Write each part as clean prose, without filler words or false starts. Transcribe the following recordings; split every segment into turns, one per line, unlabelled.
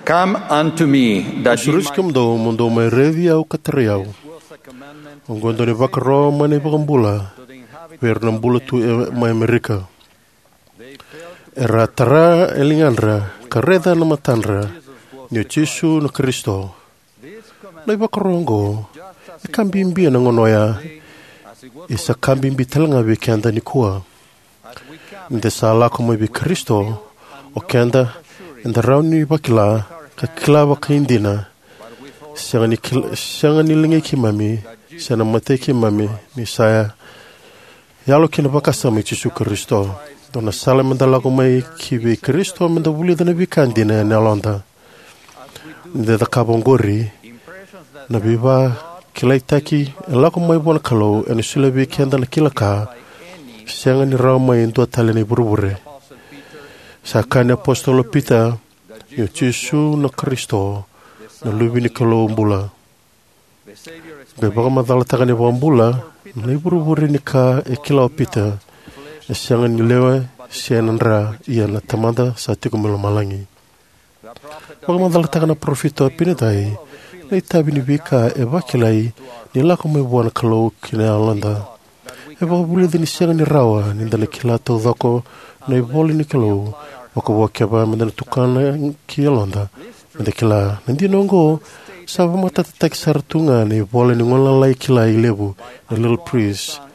Come unto me, that ye
Surus kam do mundo mai revi au katriau. Ngondo ni vakaro mani vakambula. Per nambula tu mai Amerika. Era tara elingandra, kareda na matanra, ni Jesu na Kristo. Lai vakarongo, ikambimbi na ngonoya, isa kambimbi talanga bi kenda ni kua. Nde sala como bi Kristo, o kenda, nda rauni bakila, ka kila wakindina, sianga ni lingi kimami, sianga mate kimami, ni saya, yalo kina bakasami Jesu Kristo. Dona sala mandala kumai kibi Kristo mandabuli dana bikandina na londa. Nde da kabongori na biba kilaitaki la kumai bona kalo ene sula bi kenda na kilaka. Sianga ni rama indua tale ni burubure. Sakane apostolo Peter yo Jesu na Kristo na lubi ni kalo mbula. Beba madala takane mbula na burubure ni ka ekila Peter. Sianga ni lewa sianandra ia na tamanda sa tiku malamalangi. Pagamadala takana profito pinatai, na itabi ni bika e wakilai ni lako mai buana kalau kina alanda. E wakabuli ni sianga ni rawa ni dana kila tau dhako na iboli ni kalau wakawa kiaba mandana tukana ki alanda. Manda kila nanti nongo saba matatataki saratunga ni iboli ni ngolalai kila ilebu na little priest.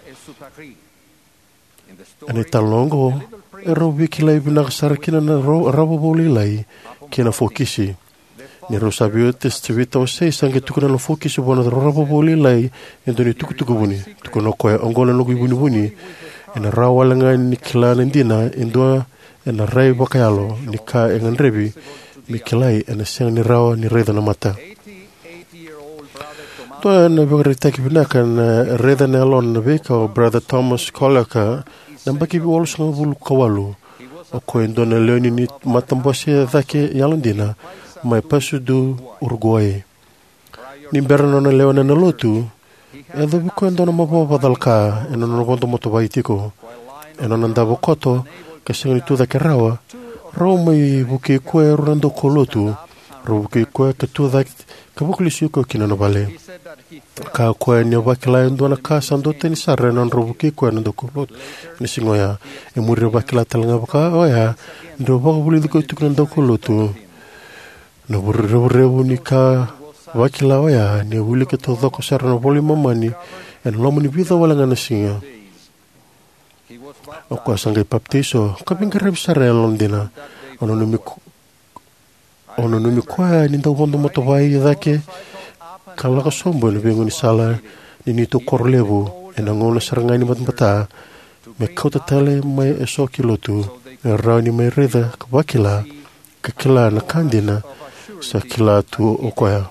Ani talongo ero wikilai binakasara kina na rababoli lai kina fokisi. Ni rosabio testivita osei sange tukuna no fokisi bona rababoli lai endo ni tukutuku buni. Tukuna koe ongola no buni buni. Ena rawalanga ni kila nendina endo ena rai bakayalo ni ka enganrebi mikilai ena siang ni rawa ni reda na mata. Toa na bagaritaki binaka na reda na alon na beka o brother Thomas Kolaka nambaki bi walu sanga bulu kawalu o koendo na leoni ni matambose dhake yalandina mai pasu du Uruguay ni berano na leona na lotu edo bi koendo na mabawa badalka eno na bondo moto baitiko eno na ndabo koto kasangani tu dhake rawa mai buki kwe rurando kolotu buki kwe katu dhake kabukuli ko kina no bale ka ko ni bakila ndo na ka sando teni sarre non robuki ko ndo ko ni singoya e muri bakila talanga baka oya ndo ba buli ko tukna ndo ko lotu no rebu ni ka bakila oya ni wuli ke to ko sarre no boli mamani en lo muni vida wala ngana singa o ko sanga baptiso ka bingare sarre londina ono numi kwa ni ndo bondo moto vai dake kala ka sombo ni bengo ni sala ni nito korlebu ena ngona sarangani matmata me kota tale mai eso kilotu rani mai reda kabakila kakila na kandina sa kila tu okoya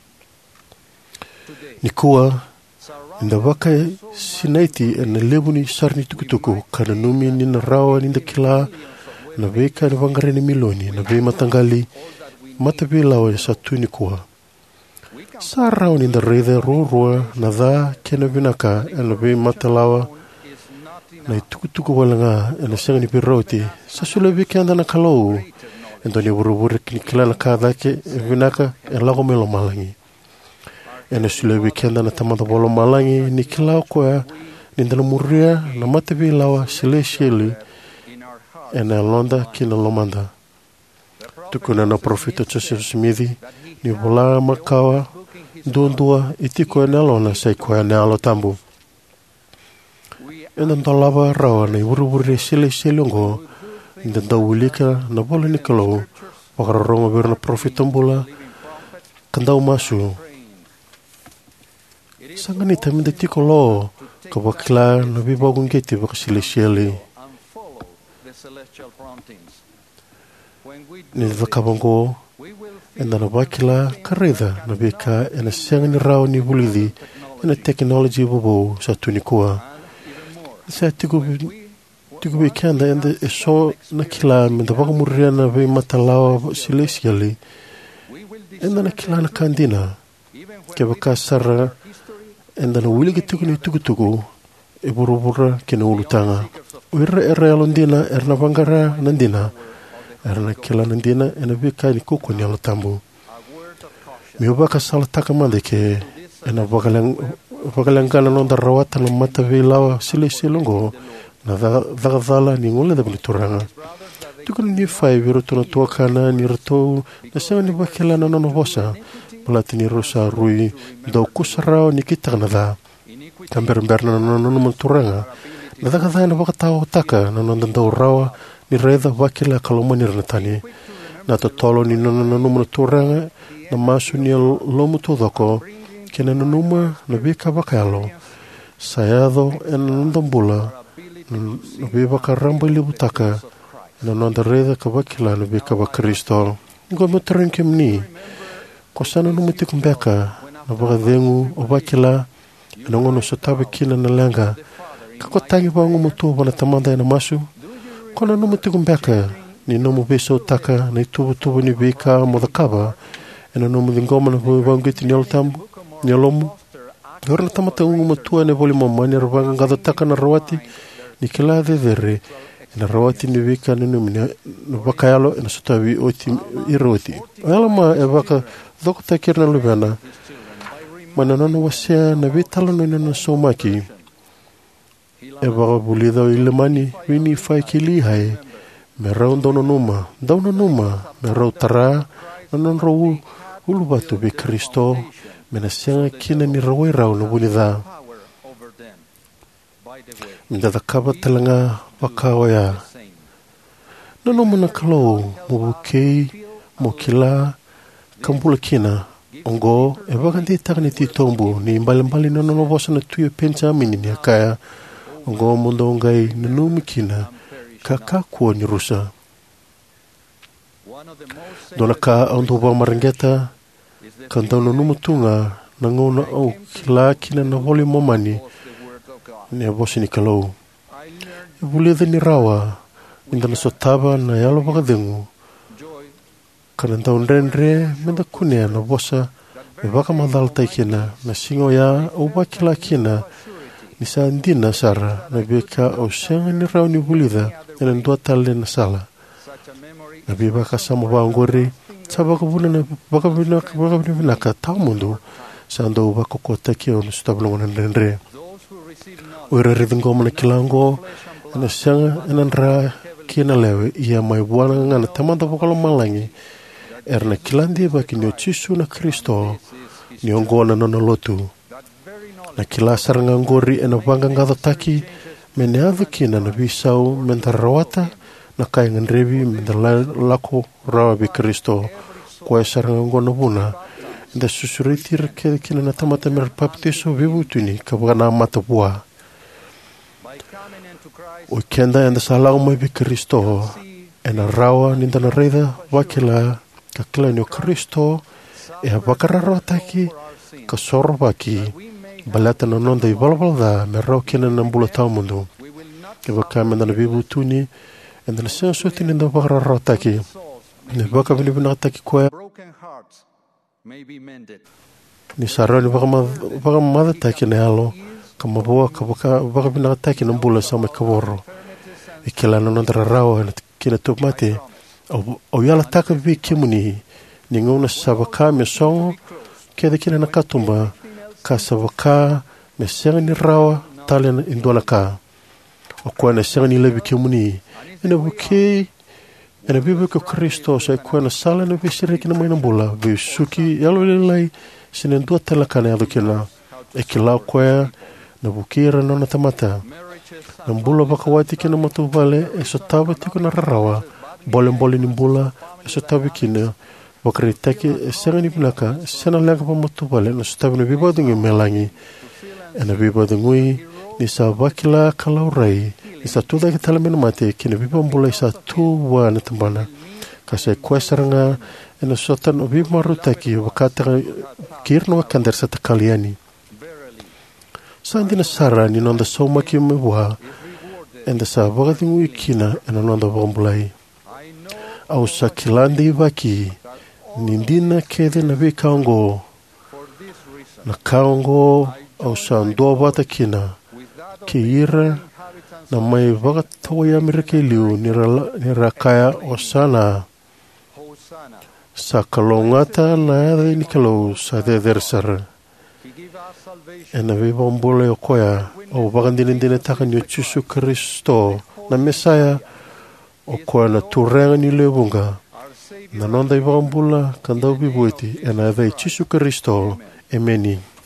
ni kuwa inda waka sinaiti ena lebu ni sarni tukutuku kana numi ni na rawa ni kila na beka ni vangare ni miloni na be matangali matabi lawa sa tuni kuwa sarau ni da rede rurua na dha kena binaka ena be matalawa na tukutuku walanga ena senga ni piroti sa sule beke anda na kalau ento ni buruburi kini kila na kada ke binaka ena lago melo malangi ena sule beke anda na tamata bolo malangi ni kila kwa ni da muria na matabi lawa sile shili ena londa kina lomanda tukuna na profeta Joseph Smithi ni bola makawa dundua itiko na lona sai ko na lo tambu ena ndalaba rawa ni buruburi sile silongo nda dawulika na bola ni kalo pakarongo berna profeta bola kandau masu sangani taminda tiko lo kabakla na bibagun geti bakasile sile ni vakabongo ena na bakila kareda na beka ena sianga ni rao ni bulidi ena technology bobo sa tunikua sa tiku bekanda enda eso na kila menda bakamuria na be matalawa silesiali ena na kila na kandina ke bakasara enda na wili tiku ni tuku e burubura kena ulutanga uira era alondina erna bangara nandina Erna kila nandina ena vika ni kuku ni alo tambu. Mi ubaka sala taka mande ke ena vakalangana nonda rawata na mata vilawa sile silongo na dhagadhala ni ngule da bilituranga. Tukun ni fai viru tuna tuakana ni ratou na senga ni wakila na nono vosa malati ni rosa rui dau kusarao ni kita na dha. Kamber na nono manturanga na dhagadhala na wakatao taka na nonda dau rawa ni redha wakila kaloma ni ranatani. Na totolo ni nono manturanga na masu ni lomu tudoko kena nanuma na vika wakalo. Sayado ena nondombula na vika ramba ili butaka na nonda reda ka wakila na vika wa Kristo. Ngo mutarinke mni ko sana numutikumbeka na wakadhengu o wakila na ngono sotabe kina na lenga kako tangi wangu mutu wana tamanda ena masu kona numutikumbeka ni nomu beso utaka na itubu ni vika modakaba ena nomu dhingoma na wangiti ni altambu ni alomu yorna tamata ungu matua ne voli mamani ravanga ngada taka na rawati ni kila dhedhere na rawati ni vika ninu na wakayalo na sotavi oti iroti alama e waka dhoko takir na lubana mananono wasia na vitalo na somaki e waka bulida ilemani wini fai kili hai me rau dauna numa me rau tara nanon rau ulubatu be Kristo mena sianga kina ni rawai rau na bunida minda kaba talanga wakawaya nano mana kalau mubukei mokila kambula kina ongo e wakandi takani titombu ni mbali nano vosa na tuyo pencha amini ni akaya ongo mundo ngai nanu mikina kaka kuo ni rusa dona ka ondo ba marangeta kandau no numutunga na ngona au kila kina na voli momani ni abosi ni kalau bulede ni rawa inda na sotaba na yalo wakadhengu kanandau nrenre menda kunia na bosa me waka madalta ikina na singo ya au wakila kina ni sa ndina sara na beka au senga ni rawa ni bulida ena ndua tale na sala na baka sama wangori sa baka vina ka tau mundu sa ando wako kota kia onu sutablongo na nrenre oira ridhingo na kilango ena senga ena nra kia na lewe ia mai buana ngana tamanda wakalo malangi erna kilandi baki ni ochisu na Kristo ni ongona nono lotu na kila saranga ngori ena wanga ngado taki mene adhukina na visau mentarawata na kaya nganrevi mentalako rawa bi Kristo kwa saranga ngona buna nda susuritir kina na tamata mer baptiso vivutuni kabana mata bua o kenda enda salau mai bi Kristo ena rawa ninda na reda wakila kakila ni Kristo e wakararo taki kasoro baki balata na nonda i balbalda me rau kina na mbula tau mundu ke waka menda na vivutuni enda na sena suti ninda wakararo taki ne waka vinivina taki kwa ni sarau ni waka mada taki na alo kama boa ka waka vinivina taki na mbula sama kaworo e kila na nonda rarao kina tukmate au yala taka vi kimuni ni ngona sabaka me songo keda kina na katumba ka sabaka me senga ni rawa tale indona ka o kwa na senga ni lebi kimuni ina buke ina bibu ko Kristo sa kwa na sala na visire kina mai nambula vi suki yalo lelai sinen dua tala kana yalo kina e kila kwa na bukira na tamata nambula bakawati kina matu vale e sotawa tiko na rawa bolem nimbula e sotawa kina wakritaki senga ni pinaka sena langa pamotu vale na sotawa na bibadungi melangi ena bibadungui ni sa wakila kalaurai ni sa tuda ki talamena mate kina bibambula isa tuwa na tambana kasi kwesaranga ena sotan o bimarutaki wakata kirna wakandar sa takaliani sa hindi na sara ni nonda soma ki mewa enda sa wakadungui kina ena nonda wambulai au sa kilandi waki nindina kede na vi kaongo na kaongo au sa ndoa wata kina ke ira na mai wakatawa ya mirake liu ni rakaya o sana sa kalongata la ni kalau sa dersar ena viva mbole o koya o wakandinindine takan yo Jesu Kristo na Mesaya o koya na turenga ni lewunga na nonda i wakambula kandau bibuiti ena vei Jesu Kristo emeni.